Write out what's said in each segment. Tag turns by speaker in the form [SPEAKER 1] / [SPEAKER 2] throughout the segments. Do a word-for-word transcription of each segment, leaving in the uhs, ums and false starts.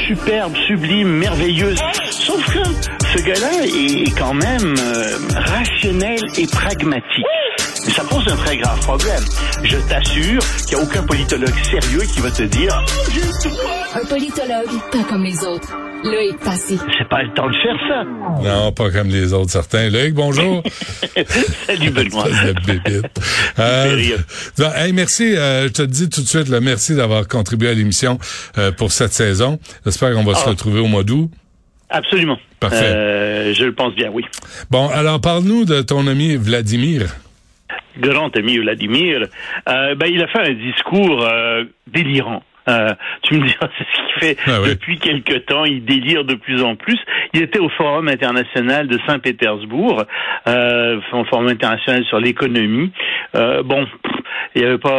[SPEAKER 1] superbe, sublime, merveilleuse. Sauf que ce gars-là est quand même euh, rationnel et pragmatique. Mais ça pose un très grave problème. Je t'assure qu'il n'y a aucun politologue sérieux qui va te dire oh, j'ai le droit.
[SPEAKER 2] Un politologue, pas comme les autres. Loïc Passy.
[SPEAKER 1] C'est pas le temps de faire ça.
[SPEAKER 3] Non, pas comme les autres, certains. Loïc, bonjour.
[SPEAKER 1] Salut, Benoît.
[SPEAKER 3] euh, hey, merci. Euh, je te dis tout de suite, là, merci d'avoir contribué à l'émission euh, pour cette saison. J'espère qu'on va oh. se retrouver au mois d'août.
[SPEAKER 1] Absolument.
[SPEAKER 3] Parfait.
[SPEAKER 1] Euh, je le pense bien, oui.
[SPEAKER 3] Bon, alors parle-nous de ton ami Vladimir.
[SPEAKER 1] Grand ami Vladimir. Euh, ben, il a fait un discours euh, délirant. Euh, tu me diras, c'est ce qu'il fait ah oui. depuis quelque temps. Il délire de plus en plus. Il était au Forum international de Saint-Pétersbourg, euh, un forum international sur l'économie. Euh, bon, pff, il n'y avait pas...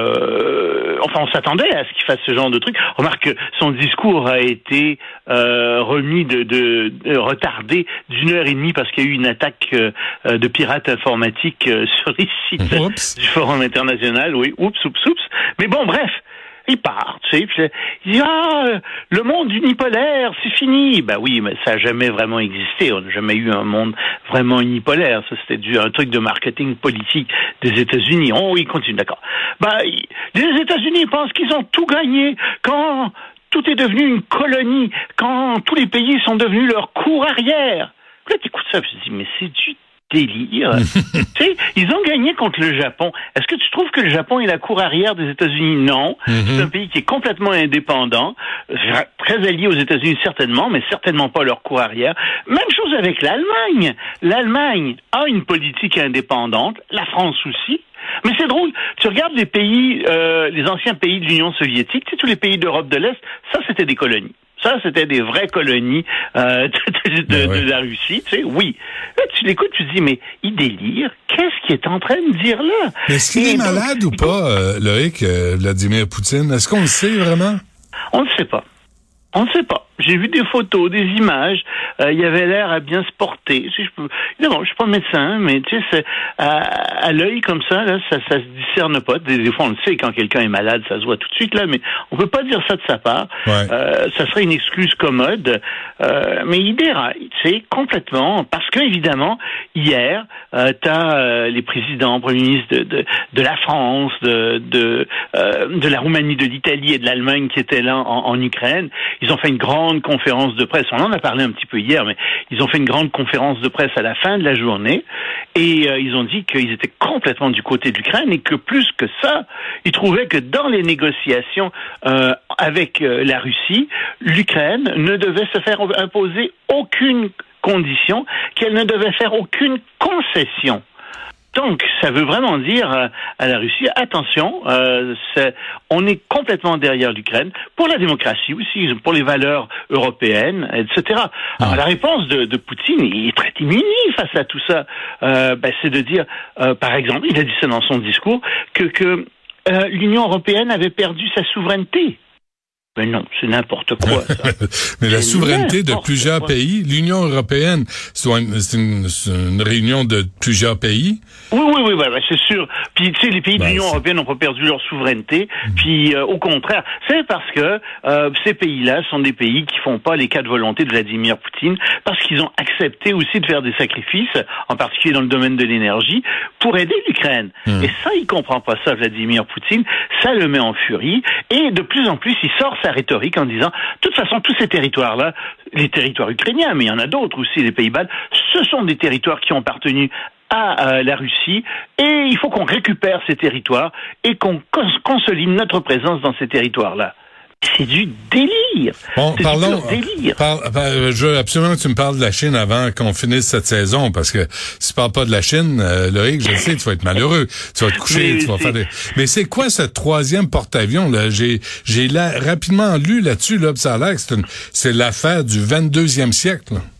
[SPEAKER 1] Euh, enfin, on s'attendait à ce qu'il fasse ce genre de truc. Remarque que son discours a été euh, remis de, de, de retardé d'une heure et demie parce qu'il y a eu une attaque euh, de pirates informatiques euh, sur les sites oups. du Forum international. Oui, oups, oups, oups. Mais bon, bref. Il part, tu sais, puis il dit « Ah, le monde unipolaire, c'est fini !» Ben oui, mais ça n'a jamais vraiment existé. On n'a jamais eu un monde vraiment unipolaire. Ça, c'était dû à un truc de marketing politique des États-Unis. Oh, il continue, d'accord. Ben, les États-Unis pensent qu'ils ont tout gagné quand tout est devenu une colonie, quand tous les pays sont devenus leur cour arrière. Puis là, tu écoutes ça, je me dis « Mais c'est du délire. » Tu sais, ils ont gagné contre le Japon. Est-ce que tu trouves que le Japon est la cour arrière des États-Unis? Non. Mm-hmm. C'est un pays qui est complètement indépendant, très allié aux États-Unis certainement, mais certainement pas leur cour arrière. Même chose avec l'Allemagne. L'Allemagne a une politique indépendante, la France aussi. Mais c'est drôle, tu regardes les pays, euh, les anciens pays de l'Union soviétique, tu sais, tous les pays d'Europe de l'Est, ça c'était des colonies. Ça, c'était des vraies colonies euh, de, de, de, ouais. de la Russie, tu sais, oui. Là, tu l'écoutes, tu te dis, mais il délire, qu'est-ce qu'il est en train de dire là?
[SPEAKER 3] Est-ce qu'il Et est donc, malade ou pas, euh, Loïc, euh, Vladimir Poutine? Est-ce qu'on le sait vraiment?
[SPEAKER 1] On ne sait pas. On ne sait pas. J'ai vu des photos, des images. Euh, il avait l'air à bien se porter. Si je peux... Non, je suis pas médecin, mais tu sais, c'est, à, à l'œil comme ça, là, ça, ça se discerne pas. Des, des fois, on le sait quand quelqu'un est malade, ça se voit tout de suite là, mais on peut pas dire ça de sa part.
[SPEAKER 3] Ouais.
[SPEAKER 1] Euh, ça serait une excuse commode, euh, mais il déraille, tu sais, complètement, parce que évidemment, hier, euh, t'as euh, les présidents, premiers ministres de, de, de la France, de, de, euh, de la Roumanie, de l'Italie et de l'Allemagne qui étaient là en, en Ukraine. Ils ont fait une grande conférence de presse. On en a parlé un petit peu hier, mais ils ont fait une grande conférence de presse à la fin de la journée et euh, ils ont dit qu'ils étaient complètement du côté de l'Ukraine et que plus que ça, ils trouvaient que dans les négociations euh, avec euh, la Russie, l'Ukraine ne devait se faire imposer aucune condition, qu'elle ne devait faire aucune concession. Donc, ça veut vraiment dire euh, à la Russie, attention, euh, c'est, on est complètement derrière l'Ukraine, pour la démocratie aussi, pour les valeurs européennes, et cetera. Alors, ah. la réponse de, de Poutine, il est très timide face à tout ça. Euh, ben, c'est de dire, euh, par exemple, il a dit ça dans son discours, que, que euh, l'Union européenne avait perdu sa souveraineté. Mais non, c'est n'importe quoi, ça.
[SPEAKER 3] Mais la souveraineté de plusieurs quoi. pays, l'Union européenne, c'est une, c'est une réunion de plusieurs pays.
[SPEAKER 1] Oui, oui, oui, ouais, ouais, c'est sûr. Puis, tu sais, les pays ben, de l'Union c'est... européenne n'ont pas perdu leur souveraineté. Mmh. Puis, euh, au contraire, c'est parce que euh, ces pays-là sont des pays qui font pas les cas de volonté de Vladimir Poutine, parce qu'ils ont accepté aussi de faire des sacrifices, en particulier dans le domaine de l'énergie, pour aider l'Ukraine. Mmh. Et ça, il comprend pas ça, Vladimir Poutine. Ça le met en furie. Et de plus en plus, il sort sa rhétorique en disant, de toute façon, tous ces territoires-là, les territoires ukrainiens, mais il y en a d'autres aussi, les Pays-Bas, ce sont des territoires qui ont appartenu à euh, la Russie, et il faut qu'on récupère ces territoires et qu'on cons- consolide notre présence dans ces territoires-là. C'est du délire.
[SPEAKER 3] Bon,
[SPEAKER 1] c'est
[SPEAKER 3] parlons,
[SPEAKER 1] du délire.
[SPEAKER 3] Par, par, je veux absolument que tu me parles de la Chine avant qu'on finisse cette saison, parce que si tu parles pas de la Chine, euh, Loïc, je sais, tu vas être malheureux. Tu vas te coucher, mais tu vas c'est... faire des... Mais c'est quoi ce troisième porte-avions, là? J'ai, j'ai là, rapidement lu là-dessus, là, ça a l'air que c'est une, c'est l'affaire du vingt-deuxième siècle, là.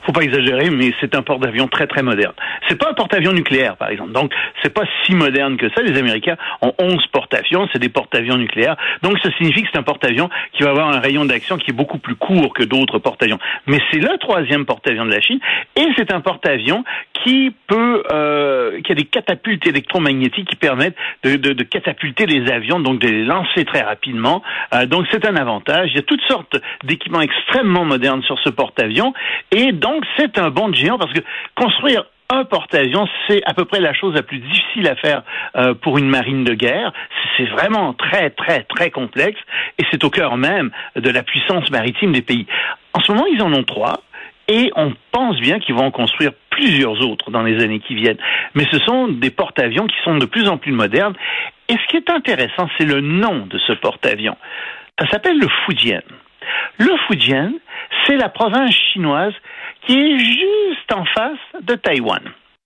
[SPEAKER 1] faut pas exagérer, mais c'est un porte-avions très très moderne. C'est pas un porte-avions nucléaire, par exemple. Donc, c'est pas si moderne que ça. Les Américains ont onze porte-avions, c'est des porte-avions nucléaires. Donc, ça signifie que c'est un porte-avions qui va avoir un rayon d'action qui est beaucoup plus court que d'autres porte-avions. Mais c'est le troisième porte-avions de la Chine, et c'est un porte-avions qui peut, euh, qui a des catapultes électromagnétiques qui permettent de, de, de catapulter les avions, donc de les lancer très rapidement. Euh, donc, c'est un avantage. Il y a toutes sortes d'équipements extrêmement modernes sur ce porte-avions, et donc, c'est un bond de géant parce que construire un porte-avions, c'est à peu près la chose la plus difficile à faire euh, pour une marine de guerre. C'est vraiment très, très, très complexe, et c'est au cœur même de la puissance maritime des pays. En ce moment, ils en ont trois, et on pense bien qu'ils vont en construire plusieurs autres dans les années qui viennent. Mais ce sont des porte-avions qui sont de plus en plus modernes. Et ce qui est intéressant, c'est le nom de ce porte-avions. Ça s'appelle le Fujian. Le Fujian, c'est la province chinoise qui est juste en face de Taïwan.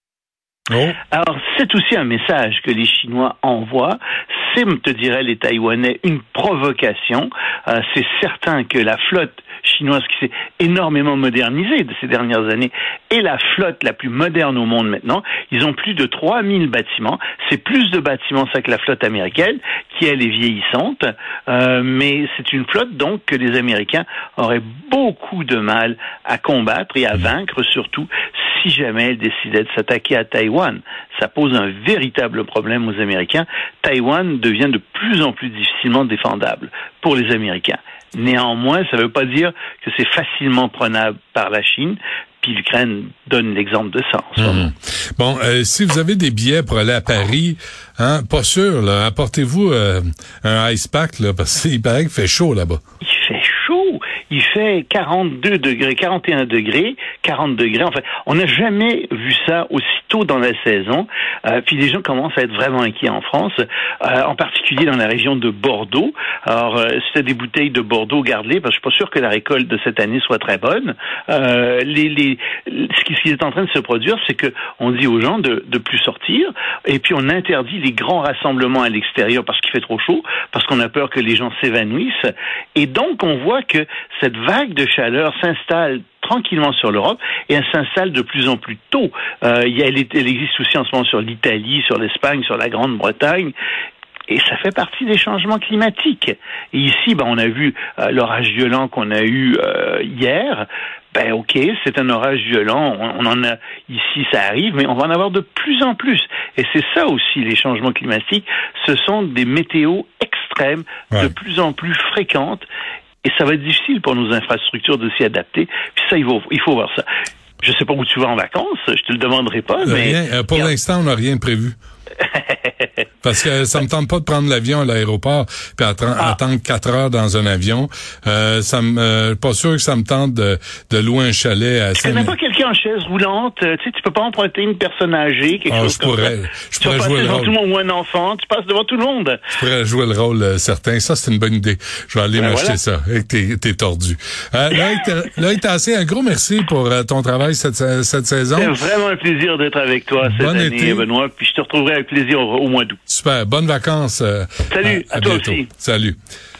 [SPEAKER 1] Oh. Alors, c'est aussi un message que les Chinois envoient. C'est, te diraient les Taïwanais, une provocation. Euh, c'est certain que la flotte chinoise qui s'est énormément modernisée de ces dernières années est la flotte la plus moderne au monde maintenant. Ils ont plus de trois mille bâtiments. C'est plus de bâtiments ça que la flotte américaine, qui elle est vieillissante. Euh, mais c'est une flotte donc que les Américains auraient beaucoup de mal à combattre et à vaincre, surtout si jamais elle décidait de s'attaquer à Taïwan. Ça pose un véritable problème aux Américains. Taïwan devient de plus en plus difficilement défendable pour les Américains. Néanmoins, ça ne veut pas dire que c'est facilement prenable par la Chine. Puis l'Ukraine donne l'exemple de ça.
[SPEAKER 3] Mmh. Bon, euh, si vous avez des billets pour aller à Paris, hein, pas sûr, là, apportez-vous euh, un ice pack, là, parce qu'il paraît qu'il fait chaud là-bas.
[SPEAKER 1] Il fait chaud. Il fait quarante-deux degrés, quarante et un degrés, quarante degrés. Enfin, on n'a jamais vu ça aussi tôt dans la saison. Euh, puis les gens commencent à être vraiment inquiets en France, euh, en particulier dans la région de Bordeaux. Alors, euh, si tu as des bouteilles de Bordeaux, garde-les, parce que je suis pas sûr que la récolte de cette année soit très bonne. Euh, les, les, ce qui, ce qui est en train de se produire, c'est que on dit aux gens de, de plus sortir, et puis on interdit les grands rassemblements à l'extérieur parce qu'il fait trop chaud, parce qu'on a peur que les gens s'évanouissent. Et donc, on voit que cette vague de chaleur s'installe tranquillement sur l'Europe, et elle s'installe de plus en plus tôt. Euh, elle, est, elle existe aussi en ce moment sur l'Italie, sur l'Espagne, sur la Grande-Bretagne, et ça fait partie des changements climatiques. Et ici, ben, on a vu euh, l'orage violent qu'on a eu euh, hier. Ben ok, c'est un orage violent, on, on en a ici, ça arrive, mais on va en avoir de plus en plus. Et c'est ça aussi, les changements climatiques, ce sont des météos extrêmes, ouais. de plus en plus fréquentes. Et ça va être difficile pour nos infrastructures de s'y adapter. Puis ça, il faut, il faut voir ça. Je sais pas où tu vas en vacances, je te le demanderai pas, mais...
[SPEAKER 3] Rien, euh, pour l'instant, on n'a rien prévu. Parce que ça me tente pas de prendre l'avion à l'aéroport puis attendre, ah. attendre quatre heures dans un avion. Euh, ça me, euh, pas sûr que ça me tente de, de louer un chalet à...
[SPEAKER 1] Tu connais pas quelqu'un en chaise roulante? Tu sais, tu peux pas emprunter une personne âgée, quelque
[SPEAKER 3] oh,
[SPEAKER 1] chose
[SPEAKER 3] je
[SPEAKER 1] comme
[SPEAKER 3] pourrais,
[SPEAKER 1] ça.
[SPEAKER 3] Je
[SPEAKER 1] tu
[SPEAKER 3] pourrais
[SPEAKER 1] vas
[SPEAKER 3] jouer
[SPEAKER 1] passer
[SPEAKER 3] le
[SPEAKER 1] devant
[SPEAKER 3] rôle.
[SPEAKER 1] tout le monde ou un enfant, tu passes devant tout le monde.
[SPEAKER 3] Je pourrais jouer le rôle euh, certain. Ça, c'est une bonne idée. Je vais aller ben m'acheter voilà. ça. Et que t'es, t'es tordu. Euh, Loïc Tassé, un gros merci pour euh, ton travail cette, cette saison.
[SPEAKER 1] C'est vraiment un plaisir d'être avec toi cette
[SPEAKER 3] bon
[SPEAKER 1] année,
[SPEAKER 3] été.
[SPEAKER 1] Benoît. Puis je te retrouverai avec plaisir au, au mois d'août.
[SPEAKER 3] Super. Bonnes vacances. Euh,
[SPEAKER 1] Salut, à, à, à toi
[SPEAKER 3] bientôt.
[SPEAKER 1] aussi.
[SPEAKER 3] Salut.